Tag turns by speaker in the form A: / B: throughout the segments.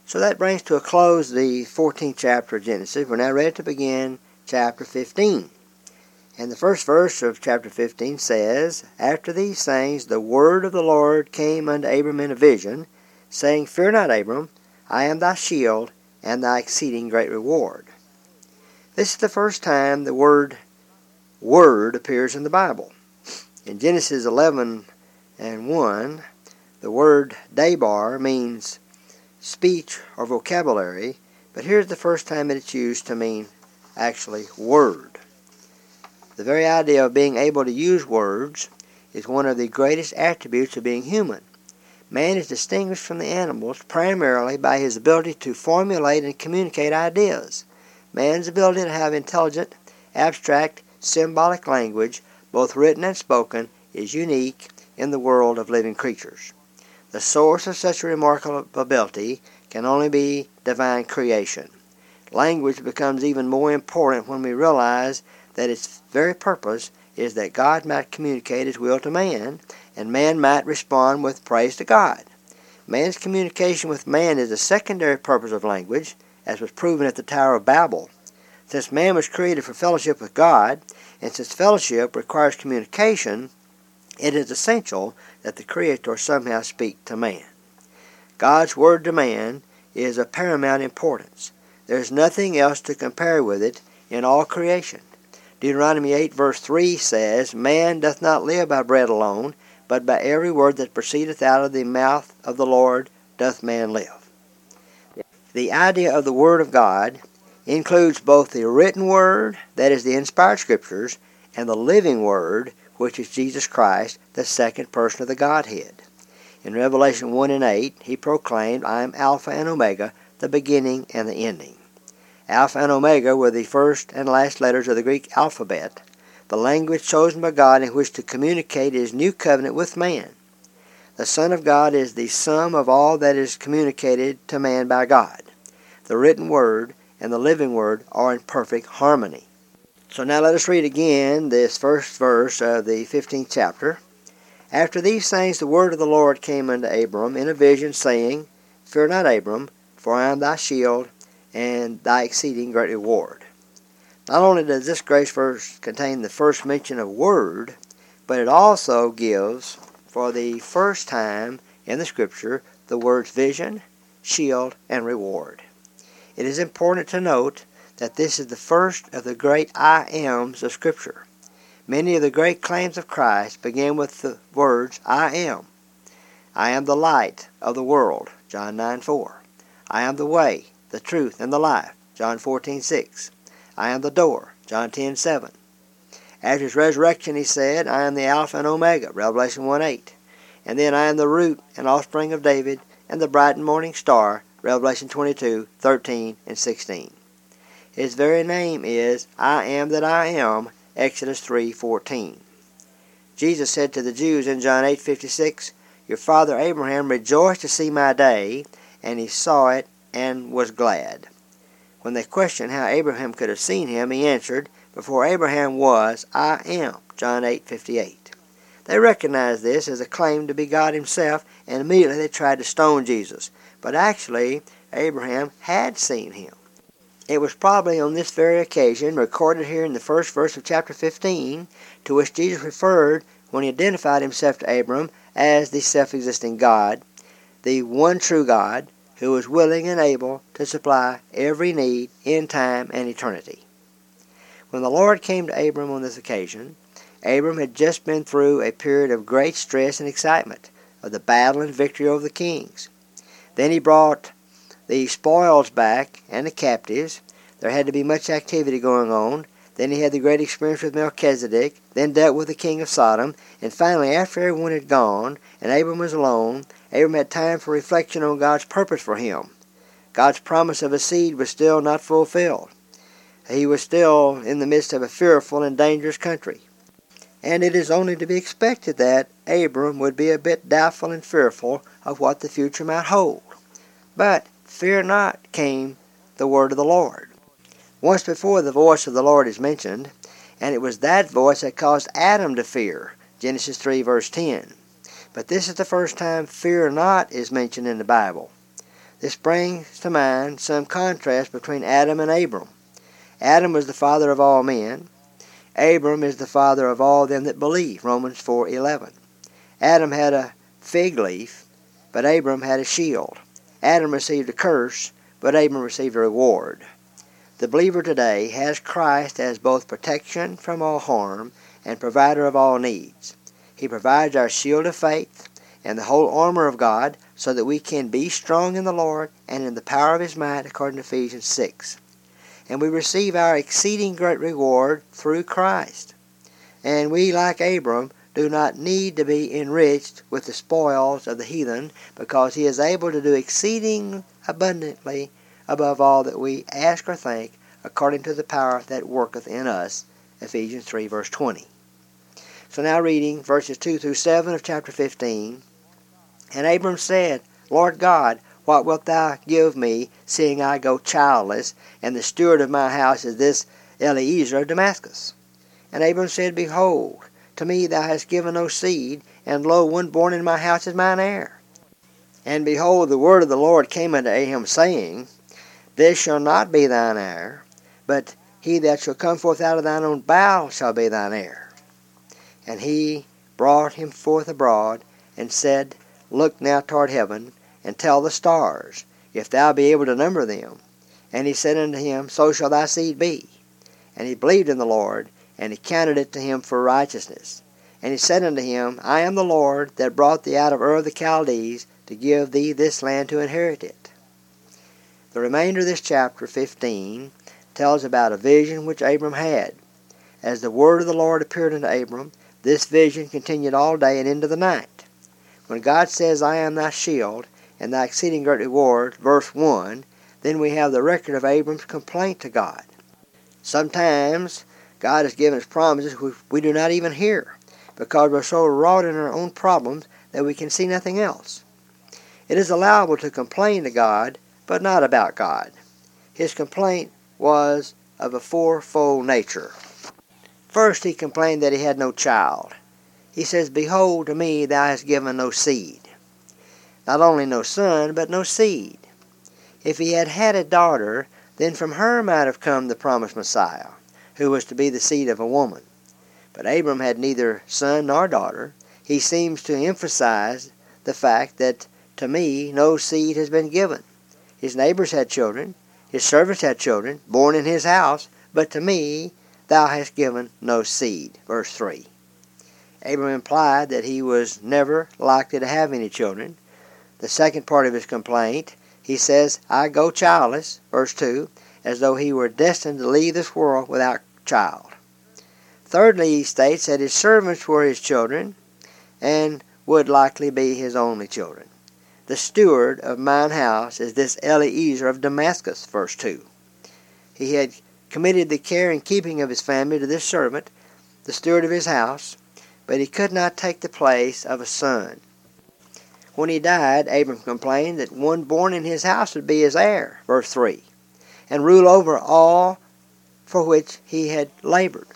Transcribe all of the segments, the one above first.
A: So that brings to a close the 14th chapter of Genesis. We're now ready to begin chapter 15. And the first verse of chapter 15 says, After these things the word of the Lord came unto Abram in a vision, saying, Fear not, Abram, I am thy shield and thy exceeding great reward. This is the first time the word appears in the Bible. In Genesis 11 and 1, the word debar means speech or vocabulary, but here's the first time that it's used to mean actually word. The very idea of being able to use words is one of the greatest attributes of being human. Man is distinguished from the animals primarily by his ability to formulate and communicate ideas. Man's ability to have intelligent, abstract, symbolic language, both written and spoken, is unique in the world of living creatures. The source of such a remarkable ability can only be divine creation. Language becomes even more important when we realize that its very purpose is that God might communicate His will to man, and man might respond with praise to God. Man's communication with man is the secondary purpose of language, as was proven at the Tower of Babel. Since man was created for fellowship with God, and since fellowship requires communication, it is essential that the Creator somehow speak to man. God's word to man is of paramount importance. There is nothing else to compare with it in all creation. Deuteronomy 8 verse 3 says, Man doth not live by bread alone, but by every word that proceedeth out of the mouth of the Lord doth man live. The idea of the Word of God includes both the written Word, that is the inspired Scriptures, and the living Word, which is Jesus Christ, the second person of the Godhead. In Revelation 1 and 8, He proclaimed, I am Alpha and Omega, the beginning and the ending. Alpha and Omega were the first and last letters of the Greek alphabet, the language chosen by God in which to communicate His new covenant with man. The Son of God is the sum of all that is communicated to man by God. The written Word and the living Word are in perfect harmony. So now let us read again this first verse of the 15th chapter. After these things the word of the Lord came unto Abram in a vision, saying, Fear not, Abram, for I am thy shield and thy exceeding great reward. Not only does this grace verse contain the first mention of word, but it also gives, for the first time in the Scripture, the words vision, shield, and reward. It is important to note that this is the first of the great I ams of Scripture. Many of the great claims of Christ begin with the words I am. I am the light of the world, John 9:4. I am the way, the truth, and the life, John 14:6. I am the door, John 10:7. After His resurrection He said, I am the Alpha and Omega, Revelation 1:8. And then I am the root and offspring of David and the bright and morning star, Revelation 22:13 and 16. His very name is I am that I am, Exodus 3:14. Jesus said to the Jews in John 8:56, Your father Abraham rejoiced to see my day, and he saw it and was glad. When they questioned how Abraham could have seen him, he answered, Before Abraham was, I am, John 8:58. They recognized this as a claim to be God Himself, and immediately they tried to stone Jesus. But actually, Abraham had seen Him. It was probably on this very occasion, recorded here in the first verse of chapter 15, to which Jesus referred when He identified Himself to Abram as the self-existing God, the one true God, who was willing and able to supply every need in time and eternity. When the Lord came to Abram on this occasion, Abram had just been through a period of great stress and excitement of the battle and victory over the kings. Then He brought the spoils back and the captives. There had to be much activity going on. Then He had the great experience with Melchizedek, then dealt with the king of Sodom, and finally, after everyone had gone and Abram was alone, Abram had time for reflection on God's purpose for him. God's promise of a seed was still not fulfilled. He was still in the midst of a fearful and dangerous country. And it is only to be expected that Abram would be a bit doubtful and fearful of what the future might hold. But fear not came the word of the Lord. Once before the voice of the Lord is mentioned, and it was that voice that caused Adam to fear, Genesis 3 verse 10. But this is the first time fear not is mentioned in the Bible. This brings to mind some contrast between Adam and Abram. Adam was the father of all men. Abram is the father of all them that believe, Romans 4:11. Adam had a fig leaf, but Abram had a shield. Adam received a curse, but Abram received a reward. The believer today has Christ as both protection from all harm and provider of all needs. He provides our shield of faith and the whole armor of God so that we can be strong in the Lord and in the power of His might, according to Ephesians 6. And we receive our exceeding great reward through Christ. And we, like Abram, do not need to be enriched with the spoils of the heathen, because he is able to do exceeding abundantly above all that we ask or think, according to the power that worketh in us, Ephesians 3, verse 20. So now reading verses 2 through 7 of chapter 15. And Abram said, Lord God, what wilt thou give me, seeing I go childless, and the steward of my house is this Eliezer of Damascus? And Abram said, Behold, to me thou hast given no seed, and lo, one born in my house is mine heir. And behold, the word of the Lord came unto Abram, saying, This shall not be thine heir, but he that shall come forth out of thine own bowels shall be thine heir. And he brought him forth abroad, and said, Look now toward heaven, and tell the stars, if thou be able to number them. And he said unto him, So shall thy seed be. And he believed in the Lord, and he counted it to him for righteousness. And he said unto him, I am the Lord that brought thee out of Ur of the Chaldees, to give thee this land to inherit it. The remainder of this chapter 15 tells about a vision which Abram had. As the word of the Lord appeared unto Abram, this vision continued all day and into the night. When God says, I am thy shield, and thy exceeding great reward, verse 1, then we have the record of Abram's complaint to God. Sometimes God has given us promises which we do not even hear, because we're so wrought in our own problems that we can see nothing else. It is allowable to complain to God, but not about God. His complaint was of a fourfold nature. First, he complained that he had no child. He says, Behold, to me thou hast given no seed. Not only no son, but no seed. If he had had a daughter, then from her might have come the promised Messiah, who was to be the seed of a woman. But Abram had neither son nor daughter. He seems to emphasize the fact that, to me, no seed has been given. His neighbors had children, his servants had children, born in his house, but to me thou hast given no seed. Verse 3. Abram implied that he was never likely to have any children. The second part of his complaint, he says, I go childless, verse 2, as though he were destined to leave this world without child. Thirdly, he states that his servants were his children and would likely be his only children. The steward of mine house is this Eliezer of Damascus, verse 2. He had committed the care and keeping of his family to this servant, the steward of his house, but he could not take the place of a son. When he died, Abram complained that one born in his house would be his heir, verse 3, and rule over all for which he had labored.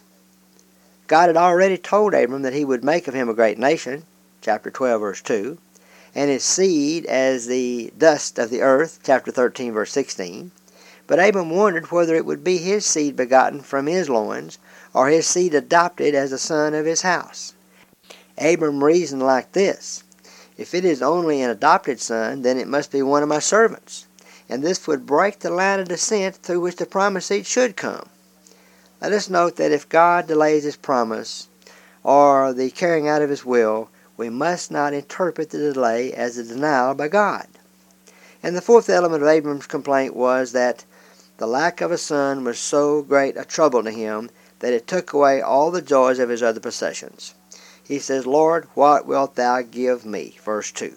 A: God had already told Abram that he would make of him a great nation, chapter 12, verse 2, and his seed as the dust of the earth, chapter 13, verse 16. But Abram wondered whether it would be his seed begotten from his loins, or his seed adopted as a son of his house. Abram reasoned like this, If it is only an adopted son, then it must be one of my servants, and this would break the line of descent through which the promised seed should come. Let us note that if God delays His promise, or the carrying out of His will, we must not interpret the delay as a denial by God. And the fourth element of Abram's complaint was that the lack of a son was so great a trouble to him that it took away all the joys of his other possessions. He says, Lord, what wilt thou give me? Verse 2.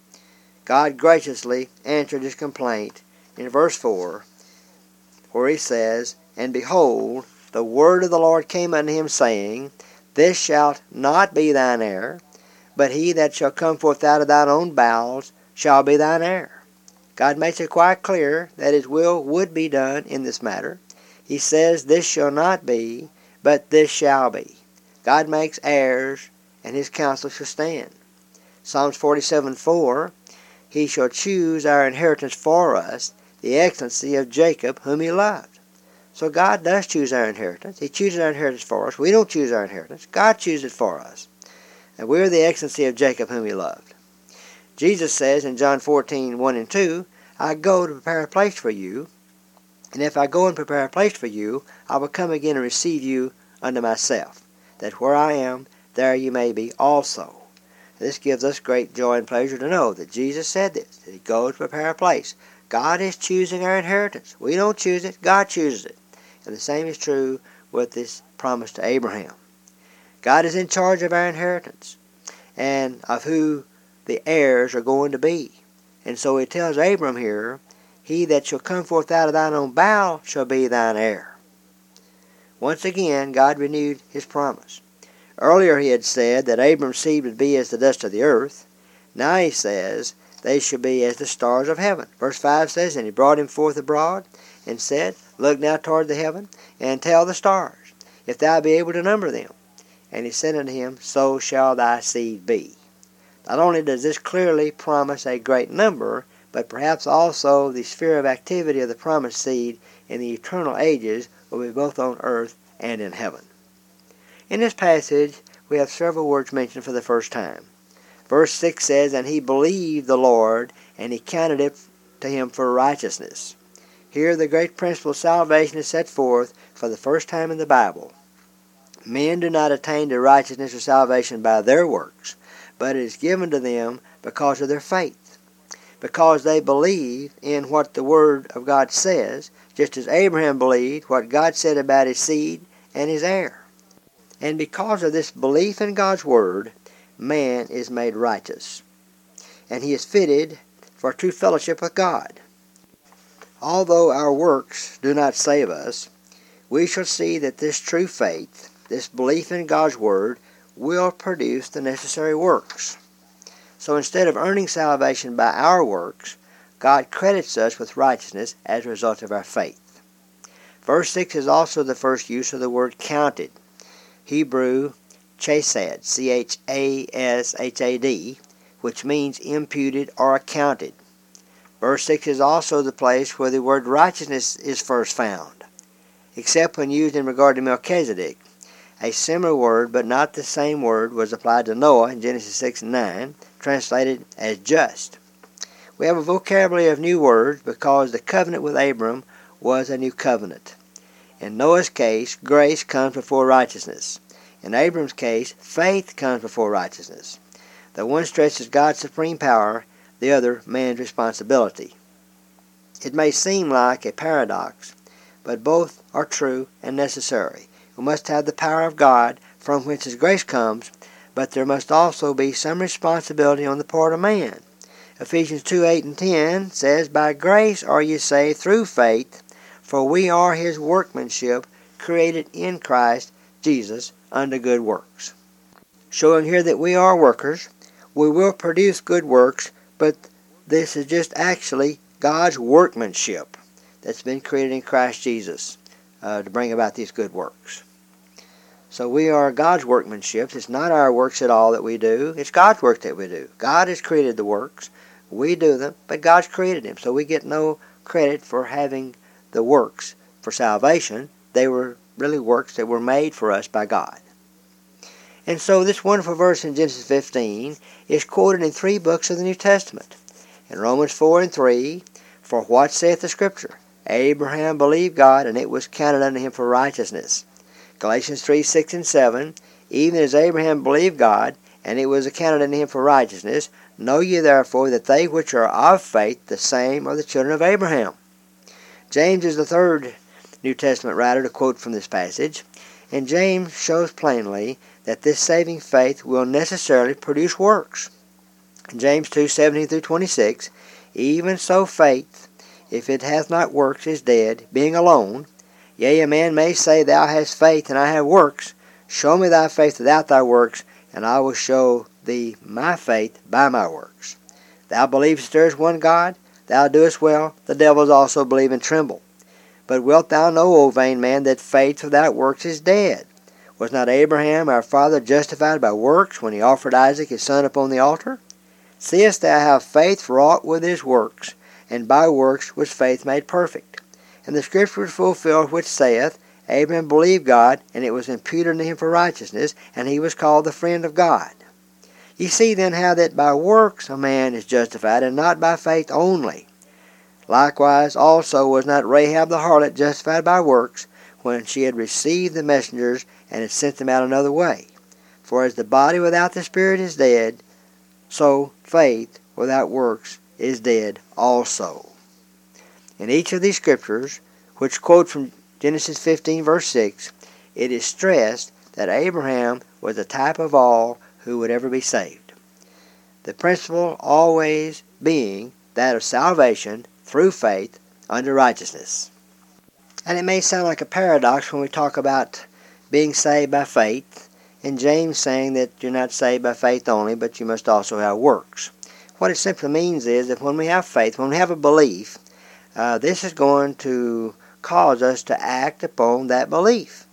A: God graciously answered his complaint in verse 4, where he says, And behold, the word of the Lord came unto him, saying, This shalt not be thine heir, but he that shall come forth out of thine own bowels shall be thine heir. God makes it quite clear that His will would be done in this matter. He says, This shall not be, but this shall be. God makes heirs, and His counsel shall stand. Psalms 47:4 he shall choose our inheritance for us, the excellency of Jacob whom he loved. So God does choose our inheritance. He chooses our inheritance for us. We don't choose our inheritance. God chooses it for us. And we're the excellency of Jacob whom he loved. Jesus says in John 14:1 and 2, I go to prepare a place for you, and if I go and prepare a place for you, I will come again and receive you unto myself, that where I am, there you may be also. This gives us great joy and pleasure to know that Jesus said this, that he goes to prepare a place. God is choosing our inheritance. We don't choose it. God chooses it. And the same is true with this promise to Abraham. God is in charge of our inheritance and of who the heirs are going to be. And so he tells Abram here, he that shall come forth out of thine own bowels shall be thine heir. Once again, God renewed his promise. Earlier he had said that Abram's seed would be as the dust of the earth. Now he says they shall be as the stars of heaven. Verse 5 says, and he brought him forth abroad and said, look now toward the heaven and tell the stars, if thou be able to number them. And he said unto him, so shall thy seed be. Not only does this clearly promise a great number, but perhaps also the sphere of activity of the promised seed in the eternal ages will be both on earth and in heaven. In this passage, we have several words mentioned for the first time. Verse 6 says, and he believed the Lord, and he counted it to him for righteousness. Here the great principle of salvation is set forth for the first time in the Bible. Men do not attain to righteousness or salvation by their works, but it is given to them because of their faith, because they believe in what the Word of God says, just as Abraham believed what God said about his seed and his heir. And because of this belief in God's Word, man is made righteous, and he is fitted for true fellowship with God. Although our works do not save us, we shall see that this true faith, this belief in God's Word, will produce the necessary works. So instead of earning salvation by our works, God credits us with righteousness as a result of our faith. Verse 6 is also the first use of the word counted. Hebrew chesed, C-H-A-S-H-A-D, which means imputed or accounted. Verse 6 is also the place where the word righteousness is first found, except when used in regard to Melchizedek. A similar word, but not the same word, was applied to Noah in Genesis 6 and 9, translated as just. We have a vocabulary of new words because the covenant with Abram was a new covenant. In Noah's case, grace comes before righteousness. In Abram's case, faith comes before righteousness. The one stresses God's supreme power, the other man's responsibility. It may seem like a paradox, but both are true and necessary. We must have the power of God from whence His grace comes, but there must also be some responsibility on the part of man. Ephesians 2:8 and 10 says, by grace are ye saved through faith, for we are His workmanship, created in Christ Jesus unto good works. Showing here that we are workers, we will produce good works, but this is just actually God's workmanship that's been created in Christ Jesus to bring about these good works. So we are God's workmanship. It's not our works at all that we do. It's God's work that we do. God has created the works. We do them, but God's created them. So we get no credit for having the works for salvation. They were really works that were made for us by God. And so this wonderful verse in Genesis 15 is quoted in 3 books of the New Testament. In Romans 4 and 3, for what saith the Scripture? Abraham believed God, and it was counted unto him for righteousness. Galatians 3, 6 and 7, even as Abraham believed God, and it was accounted unto him for righteousness, know ye therefore that they which are of faith, the same are the children of Abraham. James is the third New Testament writer to quote from this passage, and James shows plainly that this saving faith will necessarily produce works. In James 2, 17 through 26, even so faith, if it hath not works, is dead, being alone. Yea, a man may say, thou hast faith, and I have works. Show me thy faith without thy works, and I will show thee my faith by my works. Thou believest there is one God, thou doest well, the devils also believe and tremble. But wilt thou know, O vain man, that faith without works is dead? Was not Abraham our father justified by works when he offered Isaac his son upon the altar? Seest thou how faith wrought with his works, and by works was faith made perfect? And the scripture was fulfilled which saith, Abraham believed God, and it was imputed unto him for righteousness, and he was called the friend of God. Ye see then how that by works a man is justified, and not by faith only. Likewise also was not Rahab the harlot justified by works, when she had received the messengers, and had sent them out another way. For as the body without the spirit is dead, so faith without works is dead also. In each of these scriptures, which quote from Genesis 15 verse 6, it is stressed that Abraham was the type of all who would ever be saved. The principle always being that of salvation through faith unto righteousness. And it may sound like a paradox when we talk about being saved by faith, and James saying that you're not saved by faith only, but you must also have works. What it simply means is that when we have faith, when we have a belief, this is going to cause us to act upon that belief.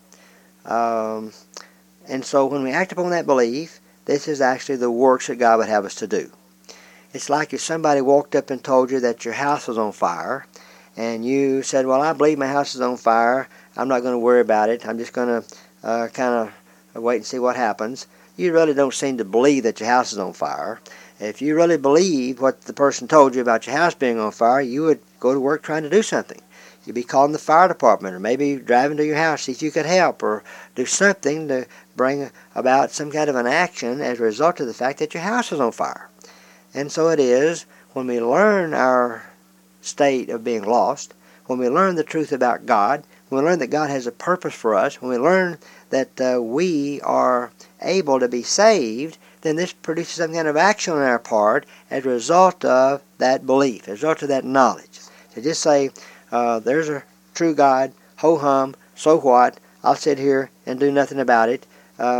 A: And so when we act upon that belief, this is actually the works that God would have us to do. It's like if somebody walked up and told you that your house was on fire, and you said, well, I believe my house is on fire. I'm not going to worry about it. I'm just going to kind of wait and see what happens. You really don't seem to believe that your house is on fire. If you really believe what the person told you about your house being on fire, you would go to work trying to do something. You'd be calling the fire department, or maybe driving to your house, see if you could help, or do something to bring about some kind of an action as a result of the fact that your house is on fire. And so it is when we learn our state of being lost, when we learn the truth about God, when we learn that God has a purpose for us, when we learn that we are able to be saved, then this produces some kind of action on our part as a result of that belief, as a result of that knowledge. To just say, there's a true God, ho-hum, so what, I'll sit here and do nothing about it,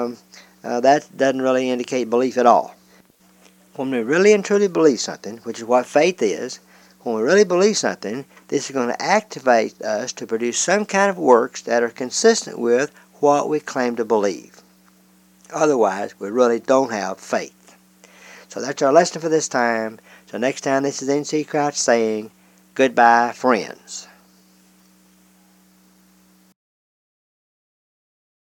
A: that doesn't really indicate belief at all. When we really and truly believe something, which is what faith is, when we really believe something, this is going to activate us to produce some kind of works that are consistent with what we claim to believe. Otherwise, we really don't have faith. So that's our lesson for this time. So next time, this is N.C. Crouch saying, goodbye, friends.